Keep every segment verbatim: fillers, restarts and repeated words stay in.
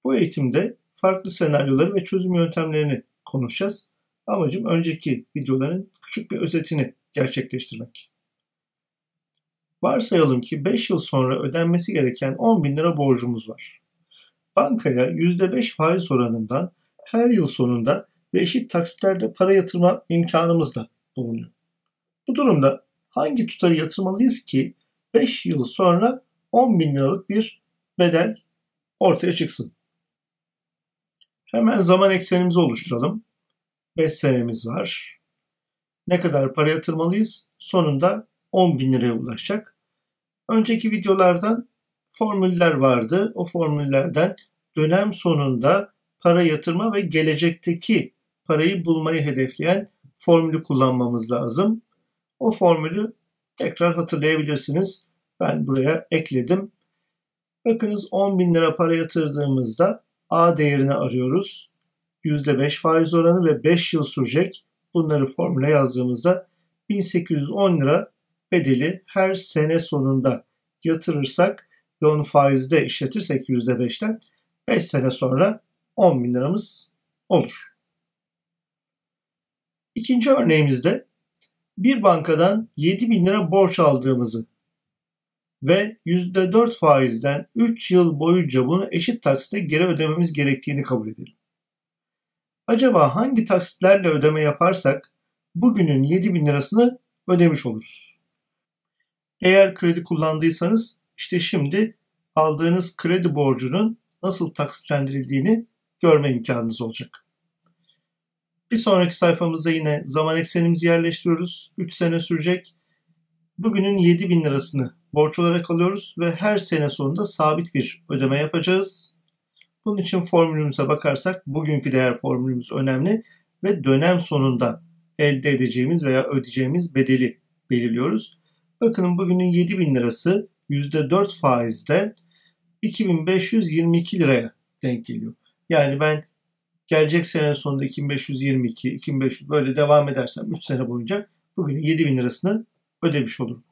Bu eğitimde farklı senaryoları ve çözüm yöntemlerini konuşacağız. Amacım önceki videoların küçük bir özetini gerçekleştirmek. Varsayalım ki beş yıl sonra ödenmesi gereken on bin lira borcumuz var. Bankaya yüzde beş faiz oranından her yıl sonunda ve eşit taksitlerle para yatırma imkanımız da bulunuyor. Bu durumda hangi tutarı yatırmalıyız ki beş yıl sonra on bin liralık bir bedel ortaya çıksın? Hemen zaman eksenimizi oluşturalım. beş senemiz var. Ne kadar para yatırmalıyız? Sonunda on bin liraya ulaşacak. Önceki videolardan formüller vardı. O formüllerden dönem sonunda para yatırma ve gelecekteki parayı bulmayı hedefleyen formülü kullanmamız lazım. O formülü tekrar hatırlayabilirsiniz. Ben buraya ekledim. Bakınız on bin lira para yatırdığımızda A değerini arıyoruz. yüzde beş faiz oranı ve beş yıl sürecek. Bunları formüle yazdığımızda bin sekiz yüz on lira bedeli her sene sonunda yatırırsak ve onu faizde işletirsek yüzde beşten beş sene sonra on bin liramız olur. İkinci örneğimizde bir bankadan yedi bin lira borç aldığımızı ve yüzde dört faizden üç yıl boyunca bunu eşit taksitle geri ödememiz gerektiğini kabul edelim. Acaba hangi taksitlerle ödeme yaparsak bugünün yedi bin lirasını ödemiş oluruz? Eğer kredi kullandıysanız işte şimdi aldığınız kredi borcunun nasıl taksitlendirildiğini görme imkanınız olacak. Bir sonraki sayfamızda yine zaman eksenimizi yerleştiriyoruz. üç sene sürecek. Bugünün yedi bin lirasını borç olarak alıyoruz ve her sene sonunda sabit bir ödeme yapacağız. Bunun için formülümüze bakarsak bugünkü değer formülümüz önemli ve dönem sonunda elde edeceğimiz veya ödeyeceğimiz bedeli belirliyoruz. Bakın bugünün yedi bin lirası yüzde dört faizden iki bin beş yüz yirmi iki liraya denk geliyor. Yani ben gelecek sene sonunda iki bin beş yüz yirmi iki, iki bin beş yüz böyle devam edersem üç sene boyunca bugünün yedi bin lirasını ödemiş olurum.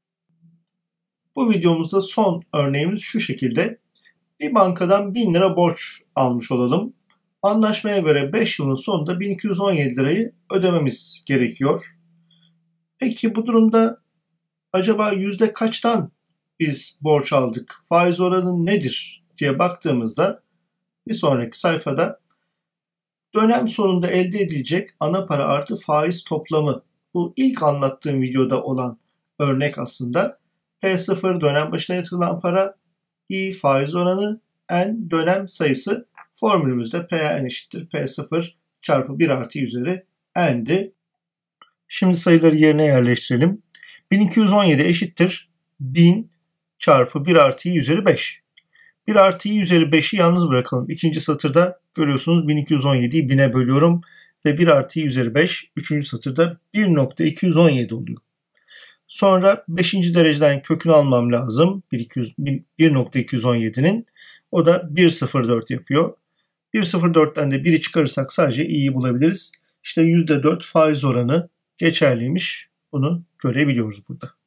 Bu videomuzda son örneğimiz şu şekilde. Bir bankadan bin lira borç almış olalım. Anlaşmaya göre beş yılın sonunda bin iki yüz on yedi lirayı ödememiz gerekiyor. Peki bu durumda acaba yüzde kaçtan biz borç aldık? Faiz oranı nedir diye baktığımızda bir sonraki sayfada dönem sonunda elde edilecek ana para artı faiz toplamı. Bu ilk anlattığım videoda olan örnek aslında. P sıfır dönem başına yatırılan para, I faiz oranı, N dönem sayısı. Formülümüzde P N eşittir P sıfır çarpı bir artı üzeri N'di. Şimdi sayıları yerine yerleştirelim. bin iki yüz on yedi eşittir bin çarpı bir artı i üzeri beş. bir artı i üzeri beşi yalnız bırakalım. İkinci satırda görüyorsunuz bin iki yüz on yediyi bine bölüyorum ve bir artı i üzeri beş üçüncü satırda bir nokta iki yüz on yedi oluyor. Sonra beşinci dereceden kökünü almam lazım. bir nokta iki yüz on yedinin. O da bir nokta sıfır dört yapıyor. bir nokta sıfır dörtten de biri çıkarırsak sadece i'yi bulabiliriz. İşte yüzde dört faiz oranı geçerliymiş. Bunu görebiliyoruz burada.